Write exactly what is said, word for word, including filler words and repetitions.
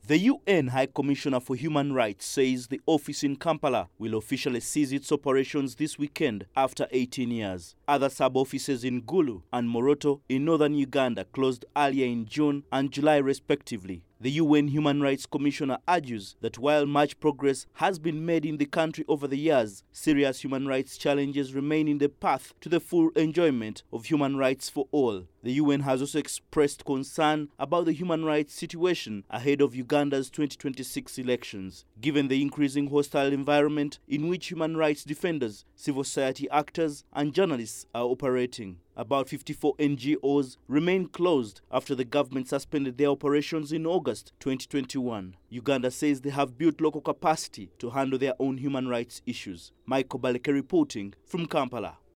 The U N High Commissioner for Human Rights says the office in Kampala will officially cease its operations this weekend after eighteen years. Other sub-offices in Gulu and Moroto in northern Uganda closed earlier in June and July respectively. The U N Human Rights Commissioner argues that while much progress has been made in the country over the years, serious human rights challenges remain in the path to the full enjoyment of human rights for all. The U N has also expressed concern about the human rights situation ahead of Uganda's twenty twenty-six elections, given the increasing hostile environment in which human rights defenders, civil society actors, and journalists are operating. About fifty-four N G Os remain closed after the government suspended their operations in August twenty twenty-one. Uganda says they have built local capacity to handle their own human rights issues. Michael Baleke reporting from Kampala.